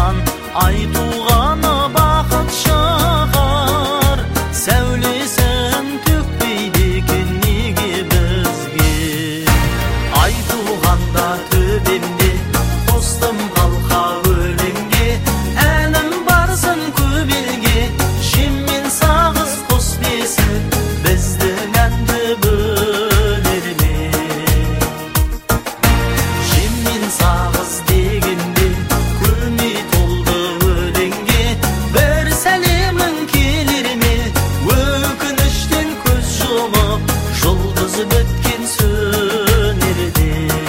туған, ай туғаны бақыт шығар. Сәулесін төкпейді екен неге бізге. Ай туғанда төбемде қостым қалқа өлеңге, әнім барсын көп елге. Жеммен сағыз қос бесік біздің әнді бөлер ме? Жеммен сағыз дегенде көмей толды өлеңге, бір сәлемің келер ме? Өкініштен көз жұмып жұлдыз біткен сөнерде.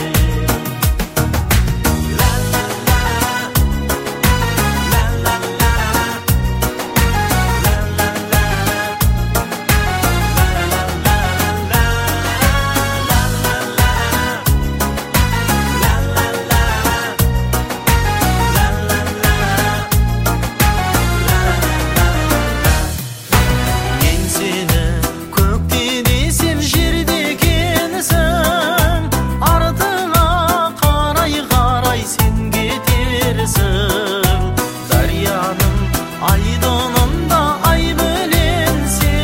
Мен сені көкте десем жерде екенсің, артыңа қарай қарай сен кетерсің. Дарияның айдынында ай бөленсе,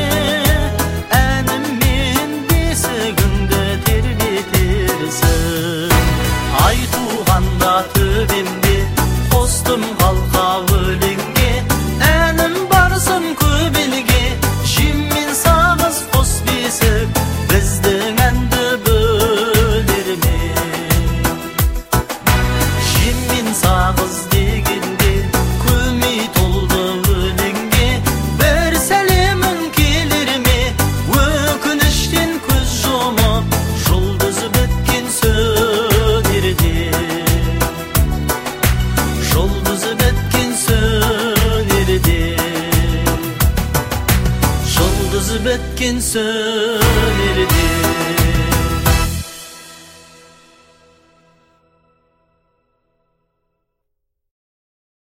әніммен бесігіңді тербетерсің. Ай туғанда төбемде қостым қалқа өлеңге, әнім барсын көп елге. Жеммен сағыз қос бесік біздің әнді бөлер ме? Жеммен сағыз дегенде көмей толды өлеңге, бір сәлемің келер ме? Өкініштен көз жұмып жұлдыз біткен сөнерде. Жұлдыз біткен сөнерде. Жұлдыз біткен сөнерде.